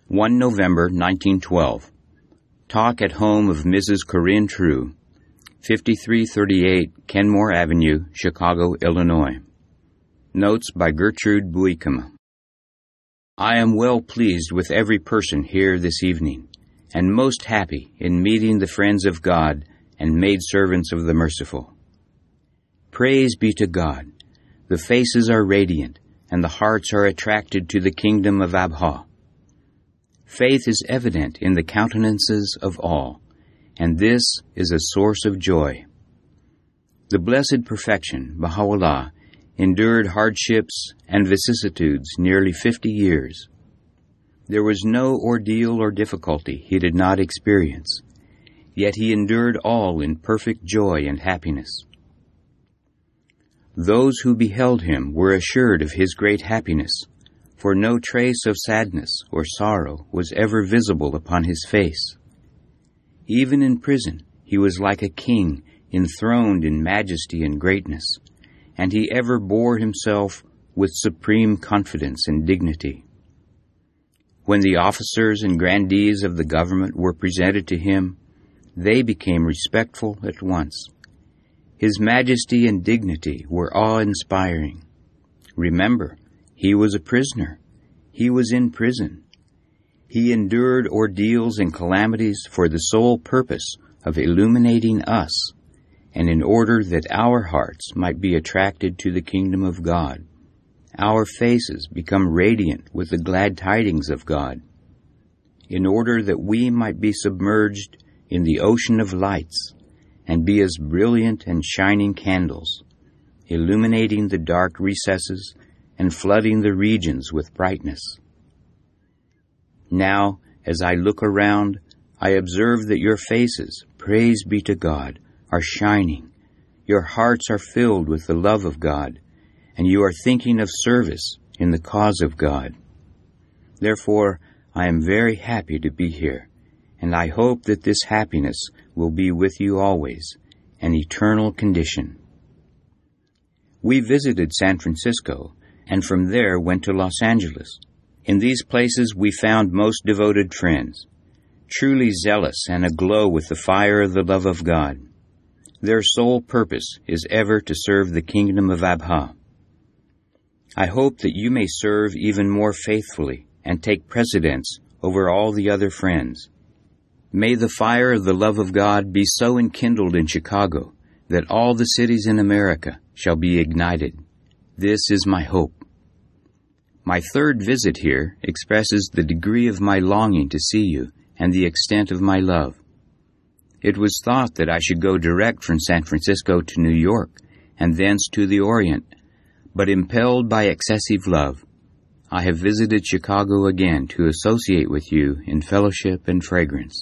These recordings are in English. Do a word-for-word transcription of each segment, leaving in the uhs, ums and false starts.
the first of November, nineteen twelve. Talk at home of Missus Corinne True, fifty-three thirty-eight Kenmore Avenue, Chicago, Illinois. Notes by Gertrude Buikema. I am well pleased with every person here this evening, and most happy in meeting the friends of God and maidservants of the merciful. Praise be to God. The faces are radiant, and the hearts are attracted to the kingdom of Abha. Faith is evident in the countenances of all, and this is a source of joy. The Blessed Perfection, Baha'u'llah, endured hardships and vicissitudes nearly fifty years. There was no ordeal or difficulty he did not experience, yet he endured all in perfect joy and happiness. Those who beheld him were assured of his great happiness, for no trace of sadness or sorrow was ever visible upon his face. Even in prison, he was like a king enthroned in majesty and greatness, and he ever bore himself with supreme confidence and dignity. When the officers and grandees of the government were presented to him, they became respectful at once. His majesty and dignity were awe-inspiring. Remember, he was a prisoner. He was in prison. He endured ordeals and calamities for the sole purpose of illuminating us, and in order that our hearts might be attracted to the kingdom of God, our faces become radiant with the glad tidings of God, in order that we might be submerged in the ocean of lights and be as brilliant and shining candles, illuminating the dark recesses and flooding the regions with brightness. Now, as I look around, I observe that your faces, praise be to God, are shining. Your hearts are filled with the love of God, and you are thinking of service in the cause of God. Therefore, I am very happy to be here, and I hope that this happiness will be with you always, an eternal condition. We visited San Francisco, and from there went to Los Angeles. In these places we found most devoted friends, truly zealous and aglow with the fire of the love of God. Their sole purpose is ever to serve the kingdom of Abha. I hope that you may serve even more faithfully and take precedence over all the other friends. May the fire of the love of God be so enkindled in Chicago that all the cities in America shall be ignited. This is my hope. My third visit here expresses the degree of my longing to see you and the extent of my love. It was thought that I should go direct from San Francisco to New York and thence to the Orient, but impelled by excessive love, I have visited Chicago again to associate with you in fellowship and fragrance.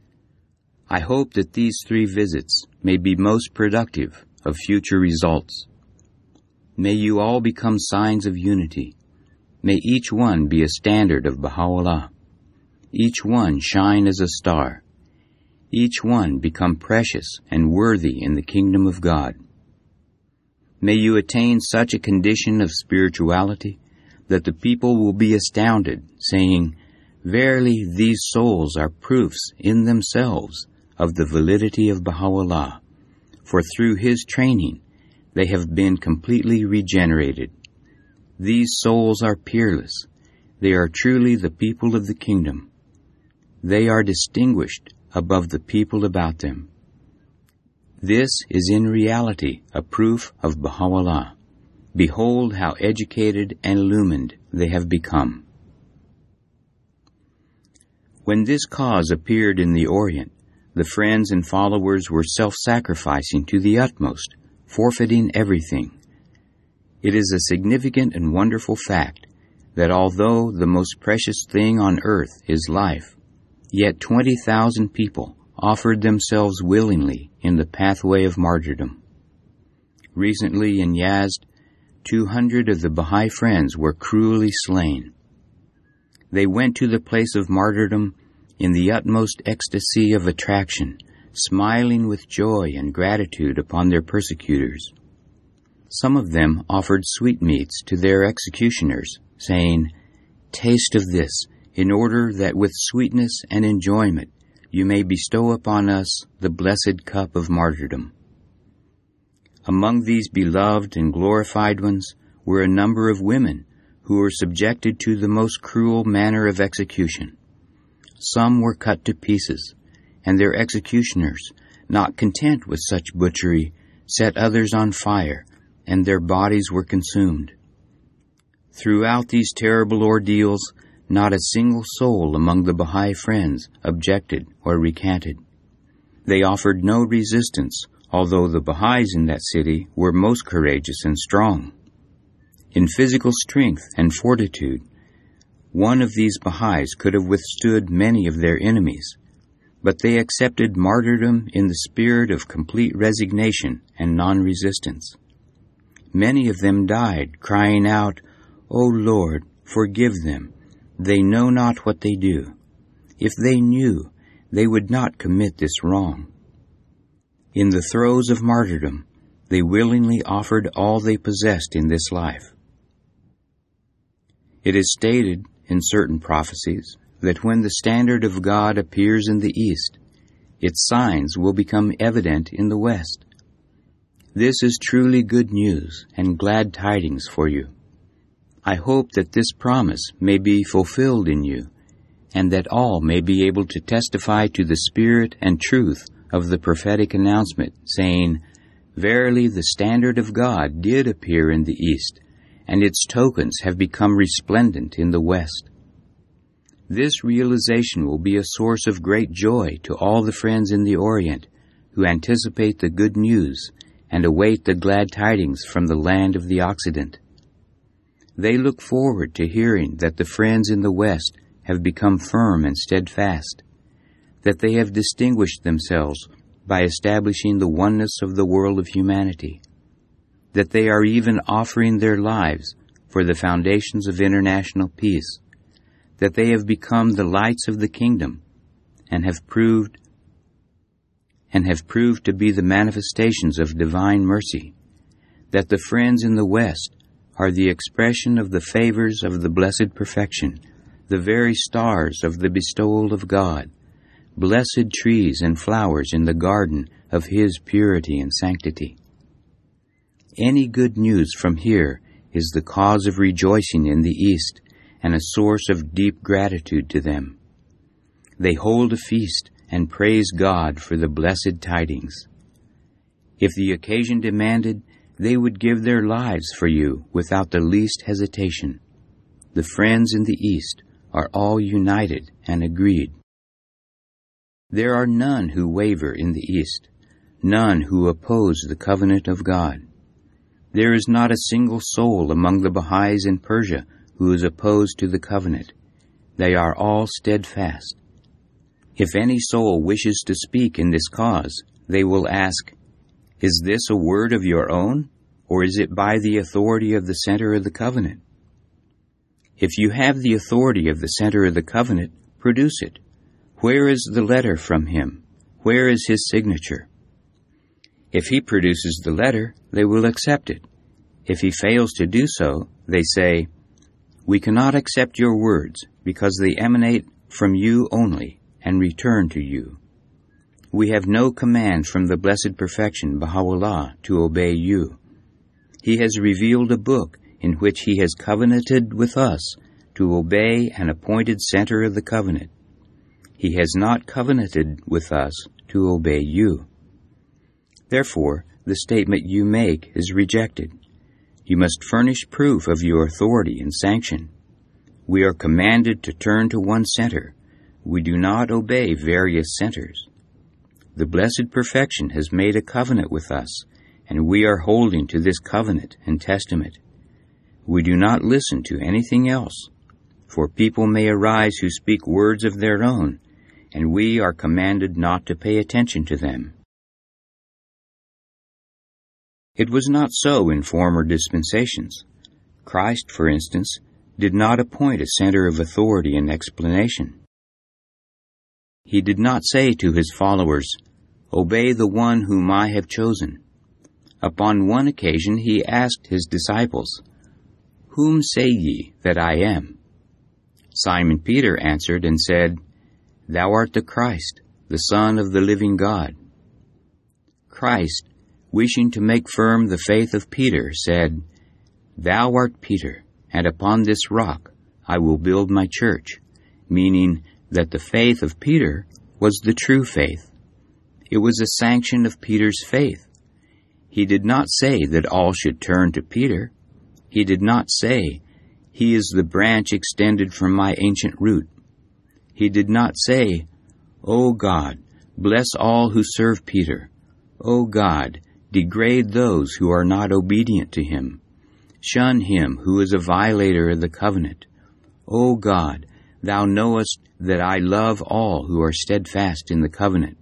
I hope that these three visits may be most productive of future results. May you all become signs of unity. May each one be a standard of Baha'u'llah. Each one shine as a star. Each one become precious and worthy in the kingdom of God. May you attain such a condition of spirituality that the people will be astounded, saying, "Verily, these souls are proofs in themselves of the validity of Baha'u'llah, for through his training they have been completely regenerated. These souls are peerless. They are truly the people of the kingdom. They are distinguished above the people about them. This is in reality a proof of Baha'u'llah. Behold how educated and illumined they have become." When this cause appeared in the Orient, the friends and followers were self-sacrificing to the utmost, forfeiting everything. It is a significant and wonderful fact that although the most precious thing on earth is life, yet twenty thousand people offered themselves willingly in the pathway of martyrdom. Recently in Yazd, two hundred of the Baha'i friends were cruelly slain. They went to the place of martyrdom in the utmost ecstasy of attraction, smiling with joy and gratitude upon their persecutors. Some of them offered sweetmeats to their executioners, saying, "Taste of this, in order that with sweetness and enjoyment you may bestow upon us the blessed cup of martyrdom. Among these beloved and glorified ones were a number of women who were subjected to the most cruel manner of execution. Some were cut to pieces, and their executioners, not content with such butchery, set others on fire, and their bodies were consumed. Throughout these terrible ordeals, not a single soul among the Baha'i Friends objected or recanted. They offered no resistance, although the Baha'is in that city were most courageous and strong. In physical strength and fortitude, one of these Baha'is could have withstood many of their enemies, but they accepted martyrdom in the spirit of complete resignation and non-resistance. Many of them died, crying out, "O Lord, forgive them. They know not what they do. If they knew, they would not commit this wrong." In the throes of martyrdom, they willingly offered all they possessed in this life. It is stated in certain prophecies that when the standard of God appears in the east, its signs will become evident in the west. This is truly good news and glad tidings for you. I hope that this promise may be fulfilled in you, and that all may be able to testify to the spirit and truth of the prophetic announcement, saying, "Verily the standard of God did appear in the east, and its tokens have become resplendent in the west." This realization will be a source of great joy to all the friends in the Orient who anticipate the good news and await the glad tidings from the land of the Occident. They look forward to hearing that the friends in the West have become firm and steadfast, that they have distinguished themselves by establishing the oneness of the world of humanity, that they are even offering their lives for the foundations of international peace, that they have become the lights of the kingdom and have proved and have proved to be the manifestations of divine mercy, that the friends in the West are the expression of the favors of the blessed perfection, the very stars of the bestowal of God, blessed trees and flowers in the garden of His purity and sanctity. Any good news from here is the cause of rejoicing in the East and a source of deep gratitude to them. They hold a feast and praise God for the blessed tidings. If the occasion demanded, they would give their lives for you without the least hesitation. The friends in the East are all united and agreed. There are none who waver in the East, none who oppose the covenant of God. There is not a single soul among the Baha'is in Persia who is opposed to the covenant. They are all steadfast. If any soul wishes to speak in this cause, they will ask, "Is this a word of your own, or is it by the authority of the center of the covenant?" If you have the authority of the center of the covenant, produce it. Where is the letter from him? Where is his signature? If he produces the letter, they will accept it. If he fails to do so, they say, "We cannot accept your words because they emanate from you only and return to you. We have no command from the Blessed Perfection, Baha'u'llah, to obey you. He has revealed a book in which He has covenanted with us to obey an appointed center of the covenant. He has not covenanted with us to obey you. Therefore, the statement you make is rejected. You must furnish proof of your authority and sanction. We are commanded to turn to one center. We do not obey various centers. The Blessed Perfection has made a covenant with us, and we are holding to this covenant and testament. We do not listen to anything else, for people may arise who speak words of their own, and we are commanded not to pay attention to them." It was not so in former dispensations. Christ, for instance, did not appoint a center of authority and explanation. He did not say to His followers, "Obey the one whom I have chosen." Upon one occasion He asked His disciples, "Whom say ye that I am?" Simon Peter answered and said, Thou art the Christ, the Son of the living God. Christ, wishing to make firm the faith of Peter, said, Thou art Peter, and upon this rock I will build my church, meaning that the faith of Peter was the true faith. It was a sanction of Peter's faith. He did not say that all should turn to Peter. He did not say, He is the branch extended from my ancient root. He did not say, O God, bless all who serve Peter. O God, degrade those who are not obedient to him. Shun him who is a violator of the covenant. O God, Thou knowest that I love all who are steadfast in the covenant.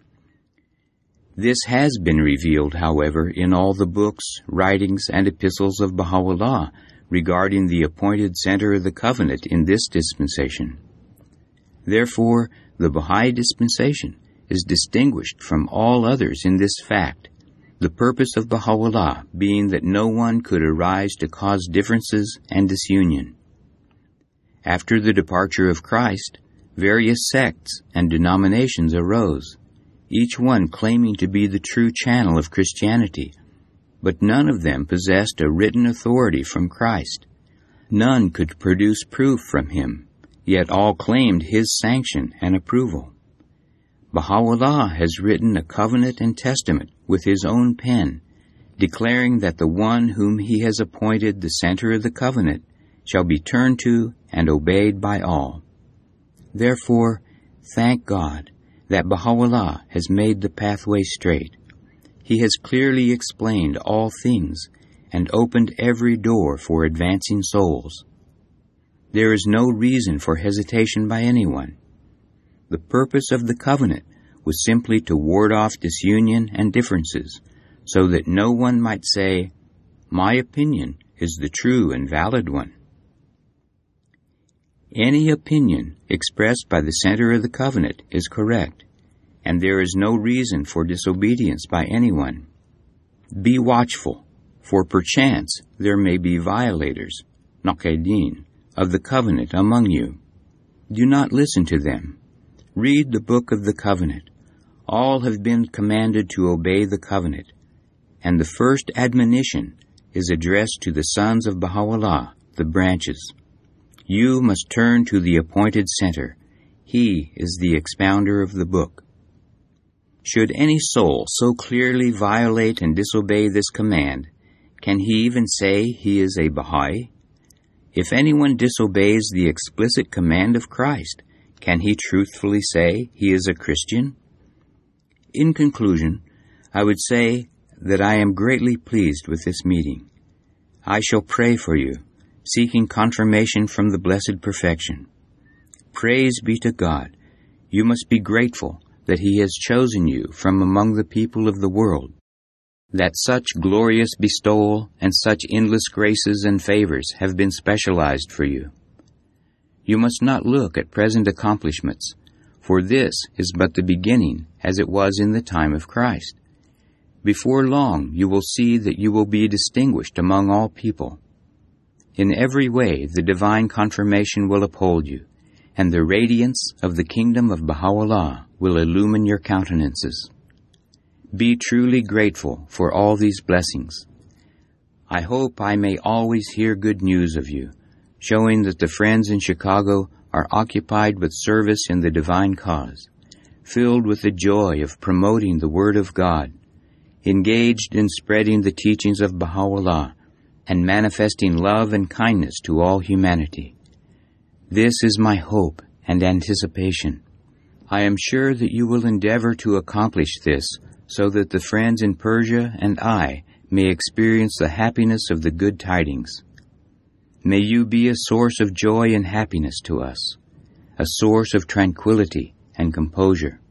This has been revealed, however, in all the books, writings, and epistles of Baha'u'llah regarding the appointed center of the covenant in this dispensation. Therefore, the Baha'i dispensation is distinguished from all others in this fact, the purpose of Baha'u'llah being that no one could arise to cause differences and disunion. After the departure of Christ, various sects and denominations arose, each one claiming to be the true channel of Christianity, but none of them possessed a written authority from Christ. None could produce proof from him, yet all claimed his sanction and approval. Baha'u'llah has written a covenant and testament with his own pen, declaring that the one whom he has appointed the center of the covenant shall be turned to and obeyed by all. Therefore, thank God that Baha'u'llah has made the pathway straight. He has clearly explained all things and opened every door for advancing souls. There is no reason for hesitation by anyone. The purpose of the covenant was simply to ward off disunion and differences, so that no one might say, My opinion is the true and valid one. Any opinion expressed by the center of the covenant is correct, and there is no reason for disobedience by anyone. Be watchful, for perchance there may be violators, naqidin, of the covenant among you. Do not listen to them. Read the book of the covenant. All have been commanded to obey the covenant, and the first admonition is addressed to the sons of Baha'u'llah, the branches. You must turn to the appointed center. He is the expounder of the book. Should any soul so clearly violate and disobey this command, can he even say he is a Baha'i? If anyone disobeys the explicit command of Christ, can he truthfully say he is a Christian? In conclusion, I would say that I am greatly pleased with this meeting. I shall pray for you, seeking confirmation from the Blessed Perfection. Praise be to God. You must be grateful that He has chosen you from among the people of the world, that such glorious bestowal and such endless graces and favors have been specialized for you. You must not look at present accomplishments, for this is but the beginning as it was in the time of Christ. Before long you will see that you will be distinguished among all people. In every way the divine confirmation will uphold you, and the radiance of the kingdom of Baha'u'llah will illumine your countenances. Be truly grateful for all these blessings. I hope I may always hear good news of you, showing that the friends in Chicago are occupied with service in the divine cause, filled with the joy of promoting the Word of God, engaged in spreading the teachings of Baha'u'llah, and manifesting love and kindness to all humanity. This is my hope and anticipation. I am sure that you will endeavor to accomplish this so that the friends in Persia and I may experience the happiness of the good tidings. May you be a source of joy and happiness to us, a source of tranquility and composure.